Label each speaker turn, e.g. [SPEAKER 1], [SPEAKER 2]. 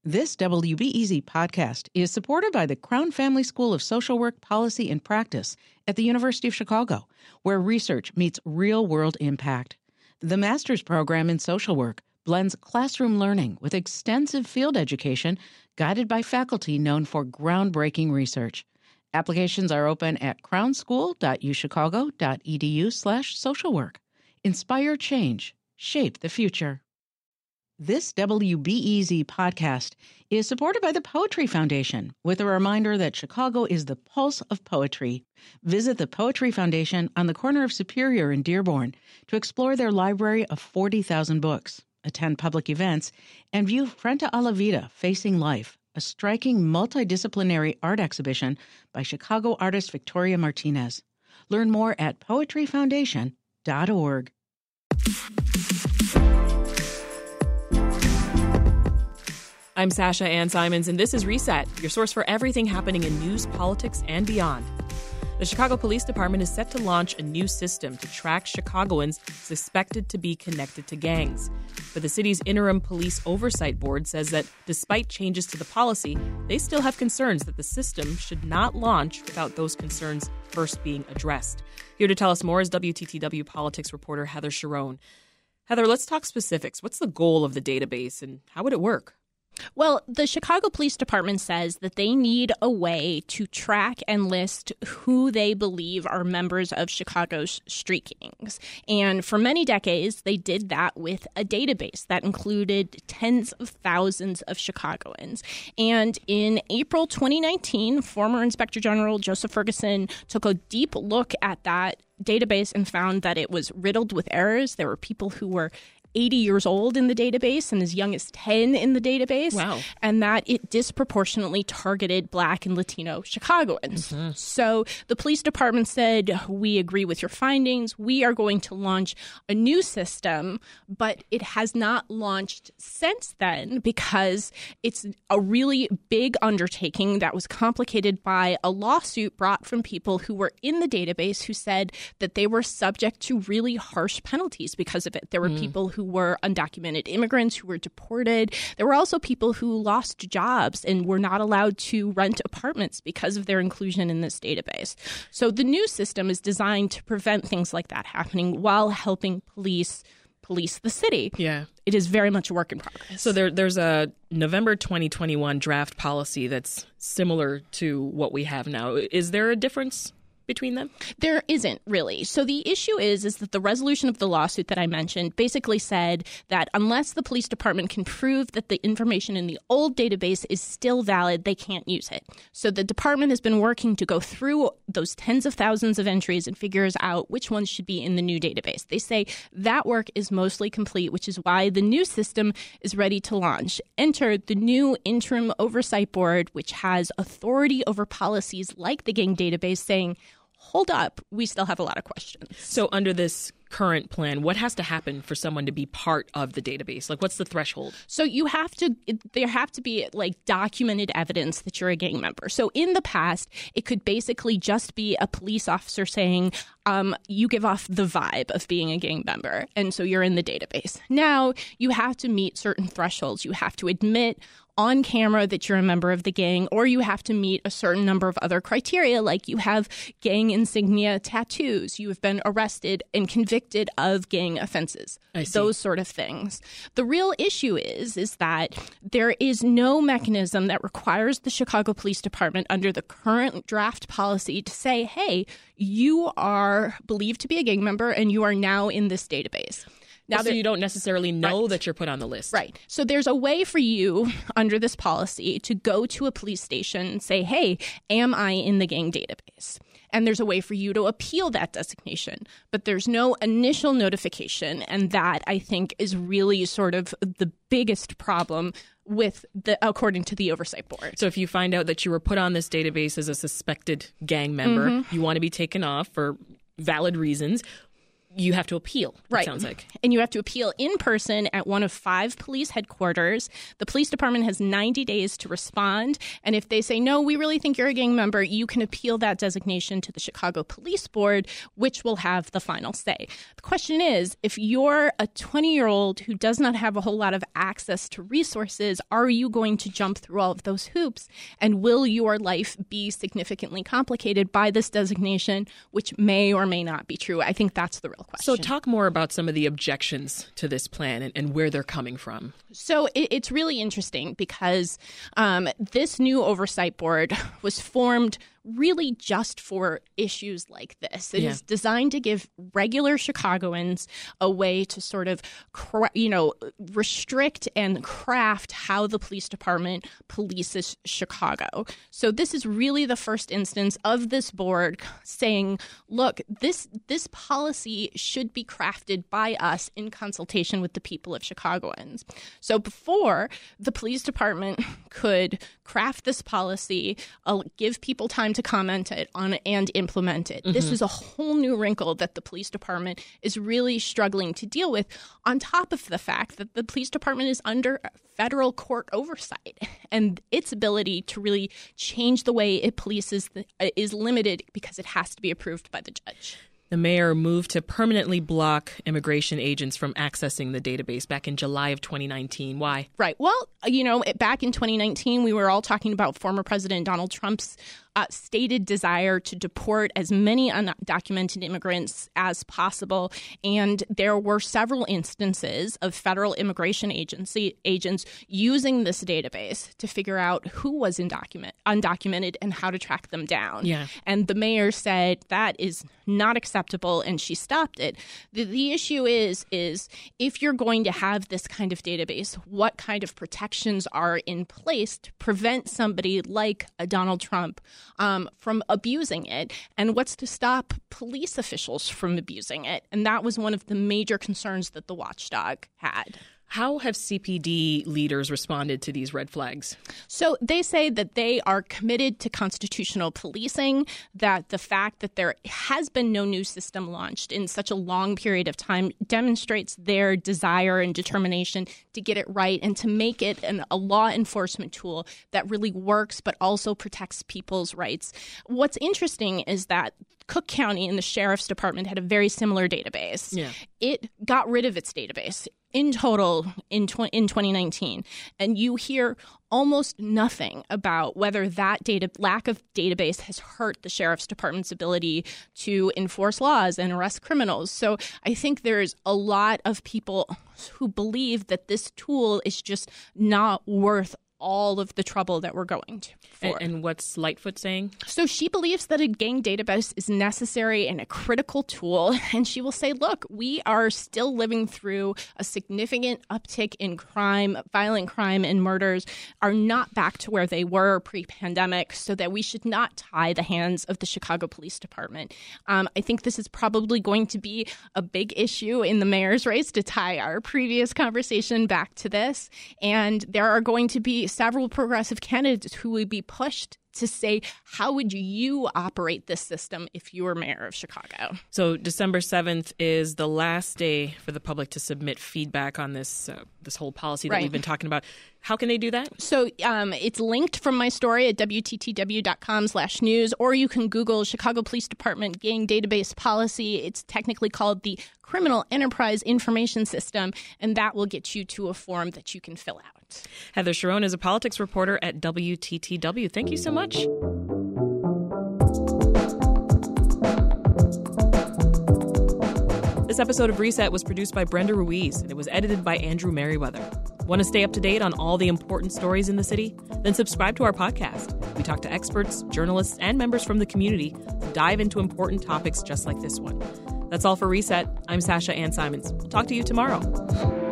[SPEAKER 1] This WBEZ podcast is supported by the Crown Family School of Social Work, Policy, and Practice at the University of Chicago, where research meets real-world impact. The master's program in social work blends classroom learning with extensive field education guided by faculty known for groundbreaking research. Applications are open at crownschool.uchicago.edu/socialwork. Inspire change. Shape the future. This WBEZ podcast is supported by the Poetry Foundation, with a reminder that Chicago is the pulse of poetry. Visit the Poetry Foundation on the corner of Superior and Dearborn to explore their library of 40,000 books, attend public events, and view Frente a la Vida, Facing Life, a striking multidisciplinary art exhibition by Chicago artist Victoria Martinez. Learn more at poetryfoundation.org.
[SPEAKER 2] I'm Sasha Ann Simons, and this is Reset, your source for everything happening in news, politics, and beyond. The Chicago Police Department is set to launch a new system to track Chicagoans suspected to be connected to gangs. But the city's interim police oversight board says that despite changes to the policy, they still have concerns that the system should not launch without those concerns first being addressed. Here to tell us more is WTTW politics reporter Heather Cherone. Heather, let's talk specifics. What's the goal of the database and how would it work?
[SPEAKER 3] Well, the Chicago Police Department says that they need a way to track and list who they believe are members of Chicago's street gangs. And for many decades, they did that with a database that included tens of thousands of Chicagoans. And in April 2019, former Inspector General Joseph Ferguson took a deep look at that database and found that it was riddled with errors. There were people who were 80 years old in the database and as young as 10 in the database.
[SPEAKER 2] Wow.
[SPEAKER 3] And that it disproportionately targeted Black and Latino Chicagoans. Mm-hmm. So the police department said, we agree with your findings. We are going to launch a new system, but it has not launched since then because it's a really big undertaking that was complicated by a lawsuit brought from people who were in the database who said that they were subject to really harsh penalties because of it. There were people who were undocumented immigrants who were deported. There were also people who lost jobs and were not allowed to rent apartments because of their inclusion in this database. So the new system is designed to prevent things like that happening while helping police the city.
[SPEAKER 2] Yeah.
[SPEAKER 3] It is very much a work in progress.
[SPEAKER 2] So there's a November 2021 draft policy that's similar to what we have now. Is there a difference between them?
[SPEAKER 3] There isn't really. So the issue is that the resolution of the lawsuit that I mentioned basically said that unless the police department can prove that the information in the old database is still valid, they can't use it. So the department has been working to go through those tens of thousands of entries and figures out which ones should be in the new database. They say that work is mostly complete, which is why the new system is ready to launch. Enter the new interim oversight board, which has authority over policies like the gang database, saying, hold up, we still have a lot of questions.
[SPEAKER 2] So under this current plan, what has to happen for someone to be part of the database? Like, what's the threshold?
[SPEAKER 3] So there have to be like documented evidence that you're a gang member. So in the past, it could basically just be a police officer saying, you give off the vibe of being a gang member, and so you're in the database. Now you have to meet certain thresholds. You have to admit on camera that you're a member of the gang, or you have to meet a certain number of other criteria, like you have gang insignia tattoos, you have been arrested and convicted of gang offenses, those sort of things. The real issue is that there is no mechanism that requires the Chicago Police Department under the current draft policy to say, hey, you are believed to be a gang member and you are now in this database.
[SPEAKER 2] Now, so you don't necessarily know that you're put on the list.
[SPEAKER 3] Right. So there's a way for you under this policy to go to a police station and say, hey, am I in the gang database? And there's a way for you to appeal that designation. But there's no initial notification. And that, I think, is really sort of the biggest problem according to the oversight board.
[SPEAKER 2] So if you find out that you were put on this database as a suspected gang member, you want to be taken off for valid reasons, you have to appeal,
[SPEAKER 3] right.
[SPEAKER 2] It sounds like.
[SPEAKER 3] And you have to appeal in person at one of 5 police headquarters. The police department has 90 days to respond. And if they say, no, we really think you're a gang member, you can appeal that designation to the Chicago Police Board, which will have the final say. The question is, if you're a 20-year-old who does not have a whole lot of access to resources, are you going to jump through all of those hoops? And will your life be significantly complicated by this designation, which may or may not be true? I think that's the real question.
[SPEAKER 2] So talk more about some of the objections to this plan and where they're coming from.
[SPEAKER 3] So it's really interesting because this new oversight board was formed really just for issues like this. It is designed to give regular Chicagoans a way to sort of, restrict and craft how the police department polices Chicago. So this is really the first instance of this board saying, look, this policy should be crafted by us in consultation with the people of Chicagoans. So before, the police department could craft this policy, give people time to comment on and implement it. This is a whole new wrinkle that the police department is really struggling to deal with, on top of the fact that the police department is under federal court oversight, and its ability to really change the way it polices is limited because it has to be approved by the judge.
[SPEAKER 2] The mayor moved to permanently block immigration agents from accessing the database back in July of 2019. Why?
[SPEAKER 3] Right. Well, back in 2019, we were all talking about former President Donald Trump's stated desire to deport as many undocumented immigrants as possible. And there were several instances of federal immigration agency agents using this database to figure out who was undocumented and how to track them down.
[SPEAKER 2] Yeah.
[SPEAKER 3] And the mayor said that is not acceptable, and she stopped it. The issue is if you're going to have this kind of database, what kind of protections are in place to prevent somebody like a Donald Trump from abusing it, and what's to stop police officials from abusing it? And that was one of the major concerns that the watchdog had.
[SPEAKER 2] How have CPD leaders responded to these red flags?
[SPEAKER 3] So they say that they are committed to constitutional policing, that the fact that there has been no new system launched in such a long period of time demonstrates their desire and determination to get it right and to make it a law enforcement tool that really works but also protects people's rights. What's interesting is that Cook County and the Sheriff's Department had a very similar database.
[SPEAKER 2] Yeah.
[SPEAKER 3] It got rid of its database in total in 2019. And you hear almost nothing about whether that lack of database has hurt the Sheriff's Department's ability to enforce laws and arrest criminals. So I think there's a lot of people who believe that this tool is just not worth all of the trouble that we're going to for.
[SPEAKER 2] And what's Lightfoot saying?
[SPEAKER 3] So she believes that a gang database is necessary and a critical tool. And she will say, look, we are still living through a significant uptick in crime, violent crime, and murders are not back to where they were pre-pandemic, so that we should not tie the hands of the Chicago Police Department. I think this is probably going to be a big issue in the mayor's race, to tie our previous conversation back to this. And there are going to be several progressive candidates who would be pushed to say, how would you operate this system if you were mayor of Chicago?
[SPEAKER 2] So December 7th is the last day for the public to submit feedback on this whole policy that we've been talking about. How can they do that?
[SPEAKER 3] So it's linked from my story at WTTW.com/news, or you can Google Chicago Police Department Gang Database Policy. It's technically called the Criminal Enterprise Information System, and that will get you to a form that you can fill out.
[SPEAKER 2] Heather Cherone is a politics reporter at WTTW. Thank you so much. This episode of Reset was produced by Brenda Ruiz, and it was edited by Andrew Merriweather. Want to stay up to date on all the important stories in the city? Then subscribe to our podcast. We talk to experts, journalists, and members from the community to dive into important topics just like this one. That's all for Reset. I'm Sasha Ann Simons. We'll talk to you tomorrow.